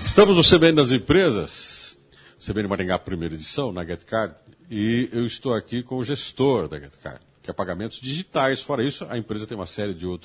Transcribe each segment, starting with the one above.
Estamos no CBN das Empresas, CBN Maringá, primeira edição, na GetCard, e eu estou aqui com o gestor da GetCard, que é pagamentos digitais. Fora isso, a empresa tem uma série de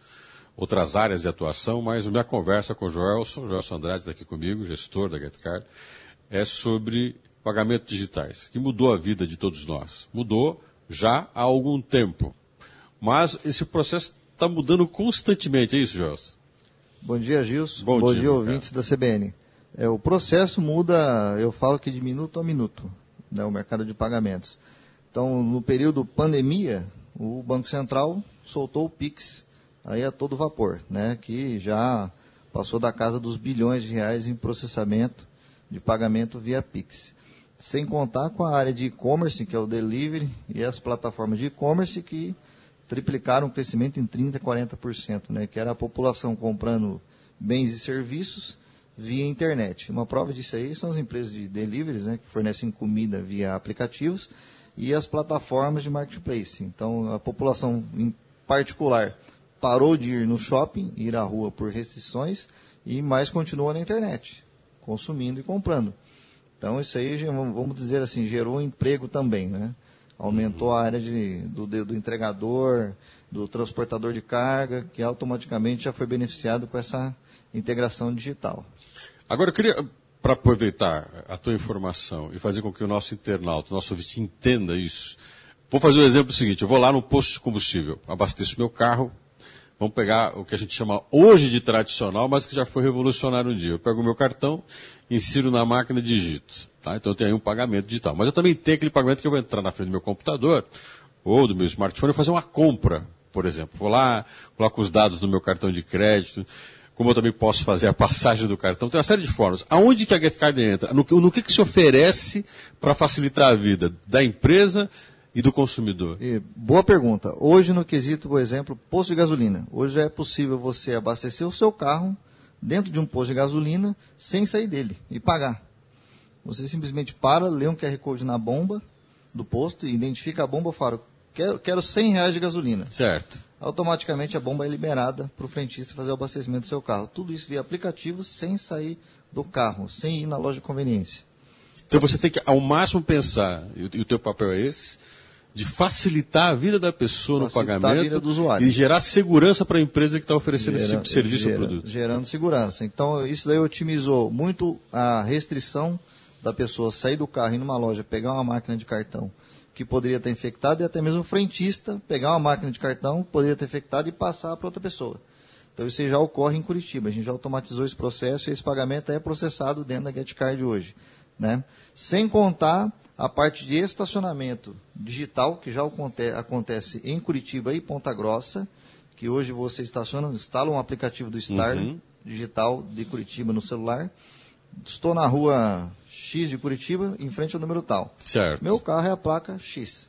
outras áreas de atuação, mas a minha conversa com o Joelson Andrade está aqui comigo, gestor da GetCard, é sobre pagamentos digitais, que mudou a vida de todos nós. Mudou já há algum tempo, mas esse processo está mudando constantemente, é isso, Joelson? Bom dia, Gilson. Bom dia, ouvintes da CBN. O processo muda, eu falo que de minuto a minuto, né, o mercado de pagamentos. Então, no período pandemia, o Banco Central soltou o Pix aí a todo vapor, né, que já passou da casa dos bilhões de reais em processamento de pagamento via Pix. Sem contar com a área de e-commerce, que é o delivery, e as plataformas de e-commerce que triplicaram o crescimento em 30%, 40%, né, que era a população comprando bens e serviços via internet. Uma prova disso aí são as empresas de deliveries, né, que fornecem comida via aplicativos, e as plataformas de marketplace. Então, a população em particular parou de ir no shopping, ir à rua por restrições, e mais continua na internet, consumindo e comprando. Então, isso aí, vamos dizer assim, gerou emprego também, né? Aumentou a área do entregador, do transportador de carga, que automaticamente já foi beneficiado com essa integração digital. Agora, eu queria, para aproveitar a tua informação e fazer com que o nosso internauta, o nosso ouvinte entenda isso, vou fazer o exemplo seguinte: eu vou lá no posto de combustível, abasteço meu carro, vamos pegar o que a gente chama hoje de tradicional, mas que já foi revolucionário um dia. Eu pego o meu cartão, insiro na máquina e digito. Tá? Então eu tenho aí um pagamento digital. Mas eu também tenho aquele pagamento que eu vou entrar na frente do meu computador ou do meu smartphone e fazer uma compra, por exemplo. Vou lá, coloco os dados do meu cartão de crédito, como eu também posso fazer a passagem do cartão. Tem uma série de formas. Aonde que a GetCard entra? No que se oferece para facilitar a vida da empresa e do consumidor? Boa pergunta. Hoje, no quesito, por exemplo, posto de gasolina. Hoje é possível você abastecer o seu carro dentro de um posto de gasolina sem sair dele e pagar. Você simplesmente para, lê um QR Code na bomba do posto, identifica a bomba e fala, quero R$100 de gasolina. Certo. Automaticamente a bomba é liberada para o frentista fazer o abastecimento do seu carro. Tudo isso via aplicativo, sem sair do carro, sem ir na loja de conveniência. Então você tem que, ao máximo, pensar, e o teu papel é esse, de facilitar a vida da pessoa no pagamento, a vida do usuário, e gerar segurança para a empresa que está oferecendo esse tipo de serviço ou produto. Gerando segurança. Então, isso daí otimizou muito a restrição da pessoa sair do carro e ir numa loja, pegar uma máquina de cartão que poderia ter infectado, e até mesmo o frentista pegar uma máquina de cartão, poderia ter infectado e passar para outra pessoa. Então, isso já ocorre em Curitiba. A gente já automatizou esse processo e esse pagamento é processado dentro da GetCard hoje, né? Sem contar a parte de estacionamento digital, que já acontece em Curitiba e Ponta Grossa, que hoje você instala um aplicativo do Star digital de Curitiba no celular. Estou na rua X de Curitiba, em frente ao número tal. Certo. Meu carro é a placa X.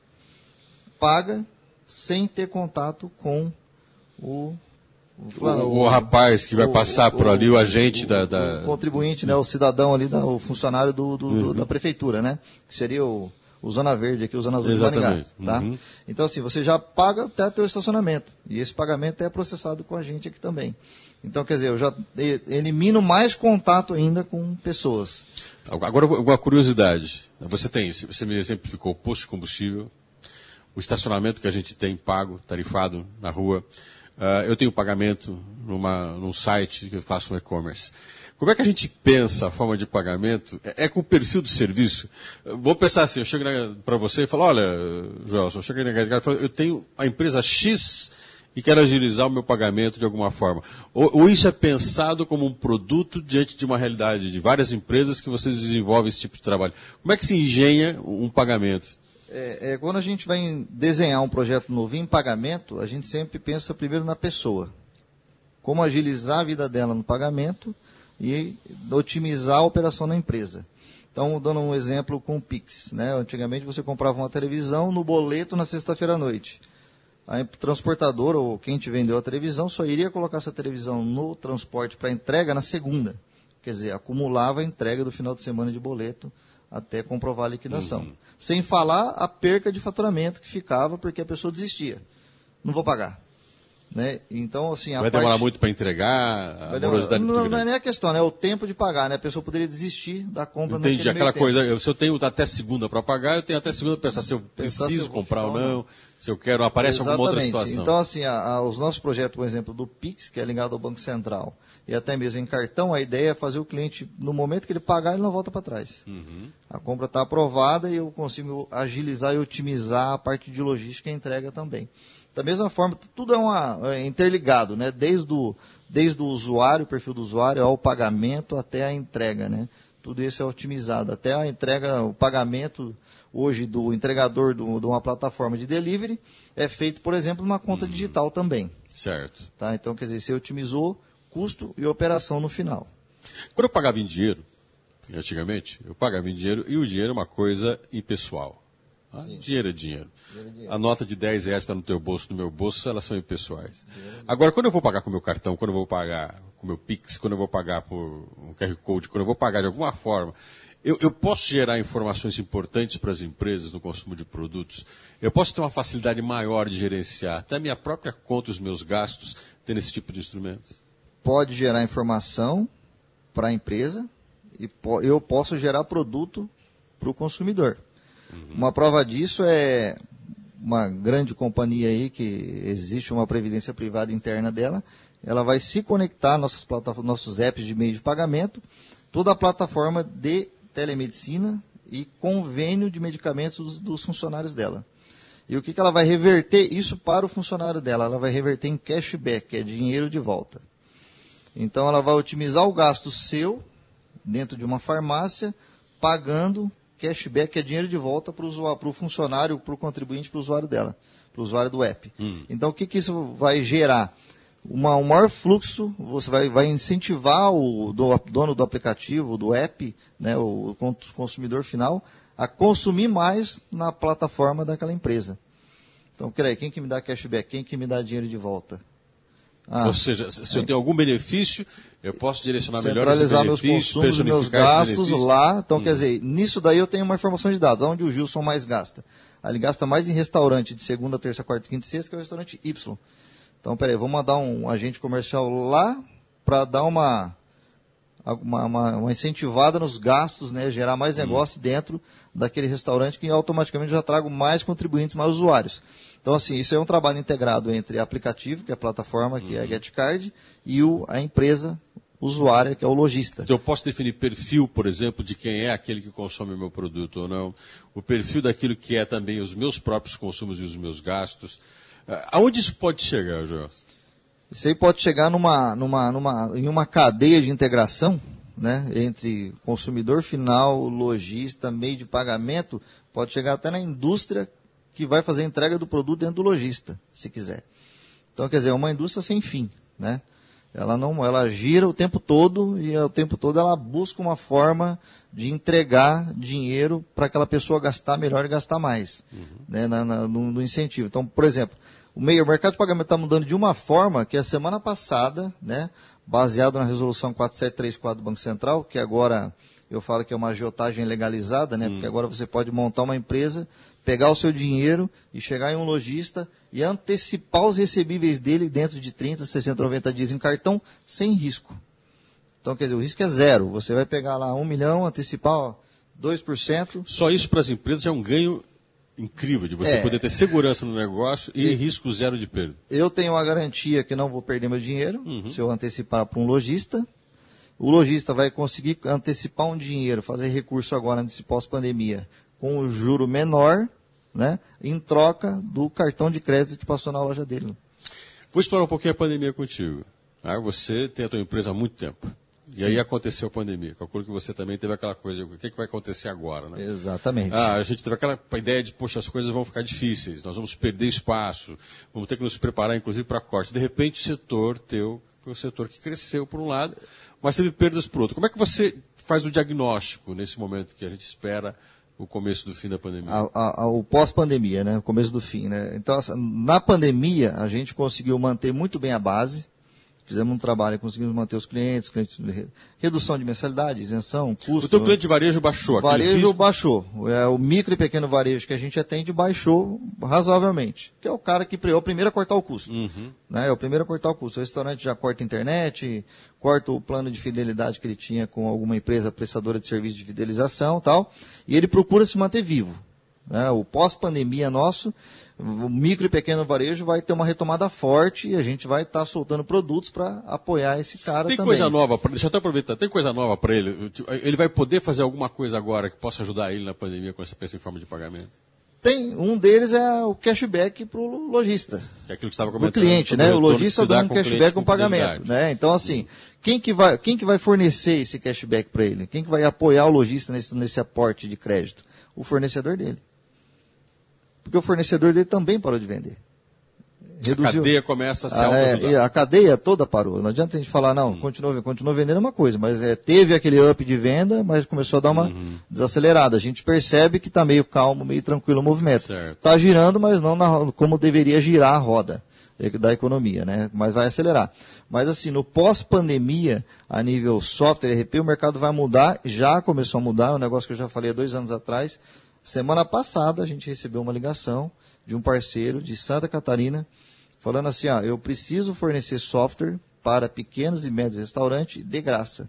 Paga sem ter contato com o rapaz que vai passar por ali, o agente o contribuinte, né, o cidadão ali, o funcionário da prefeitura, né? Que seria o Zona Verde, aqui o Zona Azul de Maringá. Tá? Então, assim, você já paga até o estacionamento. E esse pagamento é processado com a gente aqui também. Então, quer dizer, eu já elimino mais contato ainda com pessoas. Agora, uma curiosidade. Você me exemplificou o posto de combustível, o estacionamento que a gente tem pago, tarifado na rua. Eu tenho pagamento num site que eu faço um e-commerce. Como é que a gente pensa a forma de pagamento? É com o perfil do serviço? Vou pensar assim, eu chego para você e falo, olha, Joelson, eu chego na GetCard e falo, eu tenho a empresa X e quero agilizar o meu pagamento de alguma forma. Ou isso é pensado como um produto diante de uma realidade de várias empresas que vocês desenvolvem esse tipo de trabalho? Como é que se engenha um pagamento? Quando a gente vai desenhar um projeto novo em pagamento, a gente sempre pensa primeiro na pessoa. Como agilizar a vida dela no pagamento e otimizar a operação na empresa. Então, dando um exemplo com o Pix, né? Antigamente você comprava uma televisão no boleto na sexta-feira à noite. A transportadora ou quem te vendeu a televisão só iria colocar essa televisão no transporte para entrega na segunda. Quer dizer, acumulava a entrega do final de semana de boleto até comprovar a liquidação. Sem falar a perca de faturamento que ficava porque a pessoa desistia. Não vou pagar. Né? Então, assim, vai demorar muito para entregar, a morosidade não é nem a questão, né? É o tempo de pagar, né? A pessoa poderia desistir da compra. Entendi, aquela coisa, se eu tenho até segunda para pagar, eu tenho até segunda para pensar se eu preciso comprar ou não, se eu quero, aparece Exatamente. alguma outra situação. Então, assim, os nossos projetos, por exemplo, do Pix, que é ligado ao Banco Central, e até mesmo em cartão, a ideia é fazer o cliente, no momento que ele pagar, ele não volta para trás. Uhum. A compra está aprovada e eu consigo agilizar e otimizar a parte de logística e entrega também. Da mesma forma, tudo é interligado, né? Desde o usuário, o perfil do usuário, ao pagamento até a entrega, né? Tudo isso é otimizado. Até a entrega, o pagamento hoje do entregador de uma plataforma de delivery é feito, por exemplo, numa conta digital também. Certo. Tá? Então, quer dizer, você otimizou custo e operação no final. Quando eu pagava em dinheiro, antigamente, eu pagava em dinheiro e o dinheiro é uma coisa impessoal. Dinheiro é dinheiro. A nota de R$10 está no teu bolso, no meu bolso, elas são impessoais. Agora, quando eu vou pagar com o meu cartão, quando eu vou pagar com o meu Pix, quando eu vou pagar por um QR Code, quando eu vou pagar de alguma forma, eu posso gerar informações importantes para as empresas no consumo de produtos. Eu posso ter uma facilidade maior de gerenciar até a minha própria conta, os meus gastos, tendo esse tipo de instrumento. Pode gerar informação para a empresa e eu posso gerar produto para o consumidor. Uma prova disso é uma grande companhia aí, que existe uma previdência privada interna dela, ela vai se conectar nossos apps de meio de pagamento, toda a plataforma de telemedicina e convênio de medicamentos dos funcionários dela. E o que ela vai reverter isso para o funcionário dela? Ela vai reverter em cashback, que é dinheiro de volta. Então ela vai otimizar o gasto seu dentro de uma farmácia, pagando cashback, que é dinheiro de volta para o funcionário, para o contribuinte, para o usuário dela, para o usuário do app. Então, o que isso vai gerar? Um maior fluxo, você vai incentivar o dono do aplicativo, do app, né, o consumidor final, a consumir mais na plataforma daquela empresa. Então, peraí, quem que me dá cashback? Quem que me dá dinheiro de volta? Ou seja, se eu tenho algum benefício, eu posso direcionar melhor esse centralizar meus benefício, consumos, meus gastos lá. Então, quer dizer, nisso daí eu tenho uma informação de dados. Onde o Gilson mais gasta? Ele gasta mais em restaurante de segunda, terça, quarta, quinta e sexta, que é o restaurante Y. Então, peraí, vou mandar um agente comercial lá para dar uma incentivada nos gastos, né, gerar mais negócio dentro daquele restaurante, que automaticamente já trago mais contribuintes, mais usuários. Então, assim, isso é um trabalho integrado entre aplicativo, que é a plataforma, que é a GetCard, e a empresa usuária, que é o lojista. Então, eu posso definir perfil, por exemplo, de quem é aquele que consome o meu produto ou não, o perfil daquilo que é também os meus próprios consumos e os meus gastos. Aonde isso pode chegar, Joel? Isso aí pode chegar em uma cadeia de integração, né, entre consumidor final, lojista, meio de pagamento, pode chegar até na indústria que vai fazer a entrega do produto dentro do lojista, se quiser. Então, quer dizer, é uma indústria sem fim, né? Ela gira o tempo todo e o tempo todo ela busca uma forma de entregar dinheiro para aquela pessoa gastar melhor e gastar mais, né, no incentivo. Então, por exemplo, o mercado de pagamento está mudando de uma forma que a semana passada, né, baseado na resolução 4734 do Banco Central, que agora eu falo que é uma agiotagem legalizada, né, porque agora você pode montar uma empresa, pegar o seu dinheiro e chegar em um lojista e antecipar os recebíveis dele dentro de 30, 60, 90 dias em cartão, sem risco. Então, quer dizer, o risco é zero. Você vai pegar lá 1 milhão, antecipar 2%. Só isso para as empresas é um ganho incrível, de você poder ter segurança no negócio e risco zero de perda. Eu tenho uma garantia que não vou perder meu dinheiro, se eu antecipar para um lojista. O lojista vai conseguir antecipar um dinheiro, fazer recurso agora nesse pós-pandemia, com o juro menor, né, em troca do cartão de crédito que passou na loja dele. Vou explorar um pouquinho a pandemia contigo. Você tem a tua empresa há muito tempo. E aí aconteceu a pandemia. Calculo que você também teve aquela coisa, o que vai acontecer agora, né? Exatamente. A gente teve aquela ideia de, poxa, as coisas vão ficar difíceis, nós vamos perder espaço, vamos ter que nos preparar, inclusive, para corte. De repente, o setor teu foi o setor que cresceu por um lado, mas teve perdas por outro. Como é que você faz o diagnóstico nesse momento que a gente espera o começo do fim da pandemia? O pós-pandemia, né? O começo do fim, né? Então, na pandemia, a gente conseguiu manter muito bem a base. Fizemos um trabalho, conseguimos manter os clientes, redução de mensalidade, isenção, custo. O teu cliente de varejo baixou? O varejo baixou. O micro e pequeno varejo que a gente atende baixou razoavelmente. Que é o cara que é o primeiro a cortar o custo. Né? É o primeiro a cortar o custo. O restaurante já corta a internet, corta o plano de fidelidade que ele tinha com alguma empresa prestadora de serviço de fidelização e tal. E ele procura se manter vivo. Né? O pós-pandemia nosso, o micro e pequeno varejo vai ter uma retomada forte e a gente vai estar soltando produtos para apoiar esse cara também. Tem coisa nova, deixa eu até aproveitar, tem coisa nova para ele? Ele vai poder fazer alguma coisa agora que possa ajudar ele na pandemia quando você pensa em forma de pagamento? Tem, um deles é o cashback para o lojista. Que é aquilo que você estava comentando. O cliente, né? O lojista dá um cashback com pagamento. Né? Então, assim, quem que vai fornecer esse cashback para ele? Quem que vai apoiar o lojista nesse aporte de crédito? O fornecedor dele. Porque o fornecedor dele também parou de vender. Reduziu. A cadeia começa a se autoajudar. A cadeia toda parou. Não adianta a gente falar, não, continua vendendo uma coisa, mas teve aquele up de venda, mas começou a dar uma desacelerada. A gente percebe que está meio calmo, meio tranquilo o movimento. Está girando, mas não como deveria girar a roda da economia, né? Mas vai acelerar. Mas assim, no pós-pandemia, a nível software, ERP, o mercado vai mudar, já começou a mudar, é um negócio que eu já falei há 2 anos atrás. Semana passada a gente recebeu uma ligação de um parceiro de Santa Catarina, falando assim, eu preciso fornecer software para pequenos e médios restaurantes de graça.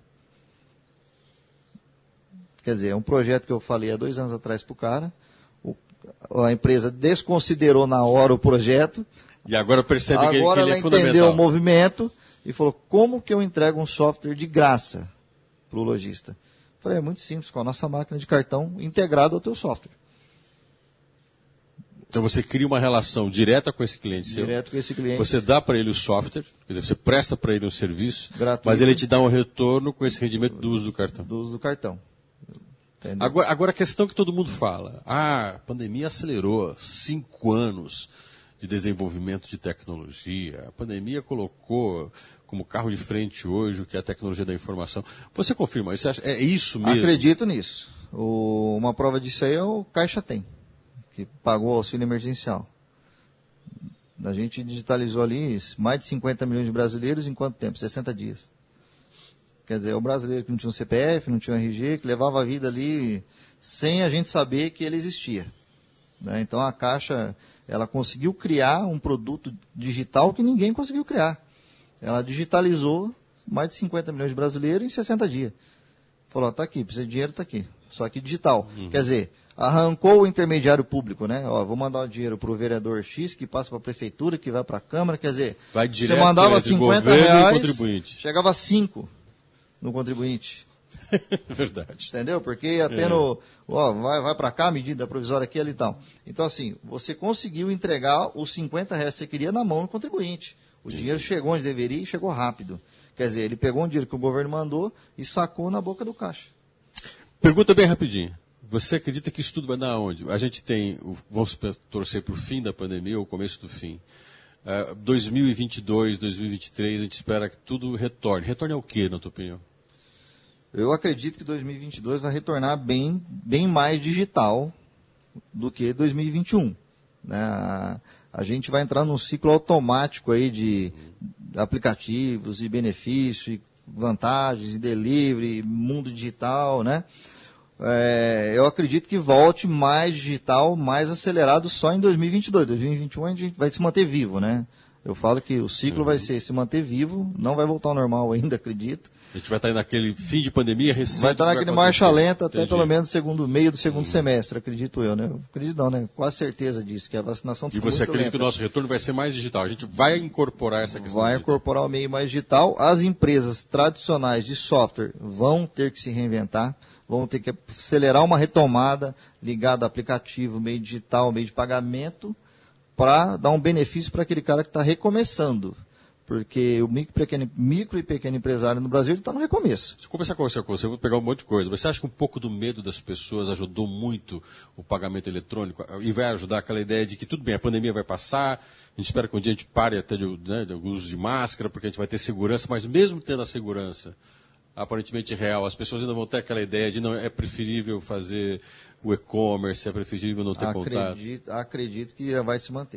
Quer dizer, é um projeto que eu falei há 2 anos atrás para o cara, a empresa desconsiderou na hora o projeto. E agora percebe que ele é fundamental. Agora ela entendeu o movimento e falou, como que eu entrego um software de graça para o lojista? Falei, é muito simples, com a nossa máquina de cartão integrada ao teu software. Então você cria uma relação direta com esse cliente seu. Direto com esse cliente. Você dá para ele o software, quer dizer, você presta para ele um serviço, gratuito, mas ele te dá um retorno com esse rendimento do uso do cartão. Do uso do cartão. Agora a questão que todo mundo fala, a pandemia acelerou 5 anos de desenvolvimento de tecnologia, a pandemia colocou como carro de frente hoje o que é a tecnologia da informação. Você confirma isso? É isso mesmo? Acredito nisso. Uma prova disso aí é o Caixa Tem, que pagou o auxílio emergencial. A gente digitalizou ali mais de 50 milhões de brasileiros em quanto tempo? 60 dias. Quer dizer, é o brasileiro que não tinha um CPF, não tinha um RG, que levava a vida ali sem a gente saber que ele existia. Né? Então a Caixa, ela conseguiu criar um produto digital que ninguém conseguiu criar. Ela digitalizou mais de 50 milhões de brasileiros em 60 dias. Falou, está aqui, precisa de dinheiro, está aqui. Só que digital. Quer dizer, arrancou o intermediário público, né? Vou mandar o dinheiro para o vereador X, que passa para a prefeitura, que vai para a Câmara, quer dizer, vai direto, você mandava 50 reais, chegava 5 no contribuinte. Verdade. Entendeu? Porque ia tendo, vai para cá, medida provisória aqui, ali e tal. Então, assim, você conseguiu entregar os 50 reais que você queria na mão do contribuinte. O dinheiro chegou onde deveria e chegou rápido. Quer dizer, ele pegou um dinheiro que o governo mandou e sacou na boca do caixa. Pergunta bem rapidinho. Você acredita que isso tudo vai dar aonde? A gente tem, vamos torcer para o fim da pandemia ou o começo do fim. 2022, 2023, a gente espera que tudo retorne. Retorne ao quê, na tua opinião? Eu acredito que 2022 vai retornar bem mais digital do que 2021. Né? A gente vai entrar num ciclo automático aí de aplicativos e benefícios, e vantagens, e delivery, mundo digital, né? Eu acredito que volte mais digital, mais acelerado só em 2022. 2021 a gente vai se manter vivo, né? Eu falo que o ciclo vai ser se manter vivo, não vai voltar ao normal ainda, acredito. A gente vai estar naquele fim de pandemia recente. Vai estar naquele marcha lenta até pelo menos meio do segundo semestre, acredito eu, né? Acredito não, né? Quase certeza disso, que a vacinação está muito lenta. E você acredita que o nosso retorno vai ser mais digital? A gente vai incorporar essa questão? Vai incorporar o meio mais digital. As empresas tradicionais de software vão ter que se reinventar, vão ter que acelerar uma retomada ligada a aplicativo, meio digital, meio de pagamento, para dar um benefício para aquele cara que está recomeçando. Porque o micro e pequeno empresário no Brasil está no recomeço. Se eu começar a conversar com você, eu vou pegar um monte de coisa. Você acha que um pouco do medo das pessoas ajudou muito o pagamento eletrônico? E vai ajudar aquela ideia de que tudo bem, a pandemia vai passar, a gente espera que um dia a gente pare até de uso de máscara, porque a gente vai ter segurança, mas mesmo tendo a segurança aparentemente real, as pessoas ainda vão ter aquela ideia de não é preferível fazer o e-commerce, é preferível não ter contato? Acredito que vai se manter.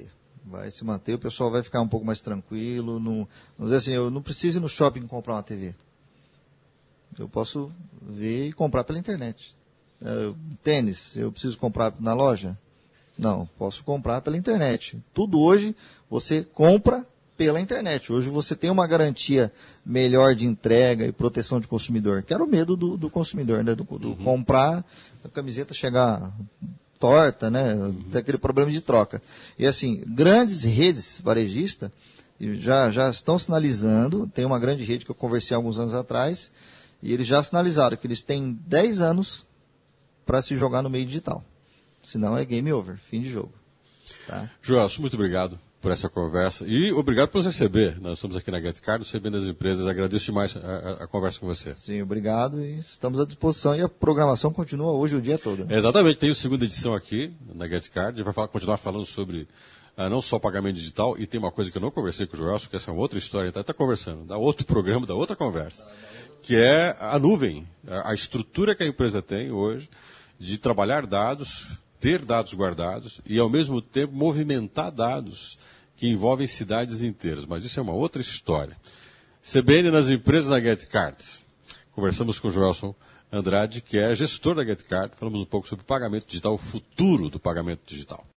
Vai se manter, o pessoal vai ficar um pouco mais tranquilo. Não, vamos dizer assim, eu não preciso ir no shopping comprar uma TV. Eu posso ver e comprar pela internet. Tênis, eu preciso comprar na loja? Não, posso comprar pela internet. Tudo hoje você compra pela internet. Hoje você tem uma garantia melhor de entrega e proteção de consumidor, que era o medo do consumidor, né? Do comprar, a camiseta chegar torta, né? Tem aquele problema de troca. E assim, grandes redes varejistas já estão sinalizando, tem uma grande rede que eu conversei alguns anos atrás, e eles já sinalizaram que eles têm 10 anos para se jogar no meio digital. Senão é game over, fim de jogo. Tá? Joelson, muito obrigado por essa conversa e obrigado por nos receber. Nós estamos aqui na GetCard, recebendo as empresas. Agradeço demais a conversa com você. Sim, obrigado e estamos à disposição e a programação continua hoje o dia todo. Né? Exatamente, tem a segunda edição aqui na GetCard. A gente vai continuar falando sobre não só pagamento digital, e tem uma coisa que eu não conversei com o Joelson, que essa é uma outra história, está conversando, da outro programa, da outra conversa, que é a nuvem, a estrutura que a empresa tem hoje de trabalhar dados, ter dados guardados e, ao mesmo tempo, movimentar dados que envolvem cidades inteiras. Mas isso é uma outra história. CBN nas empresas na GetCard. Conversamos com o Joelson Andrade, que é gestor da GetCard. Falamos um pouco sobre pagamento digital, o futuro do pagamento digital.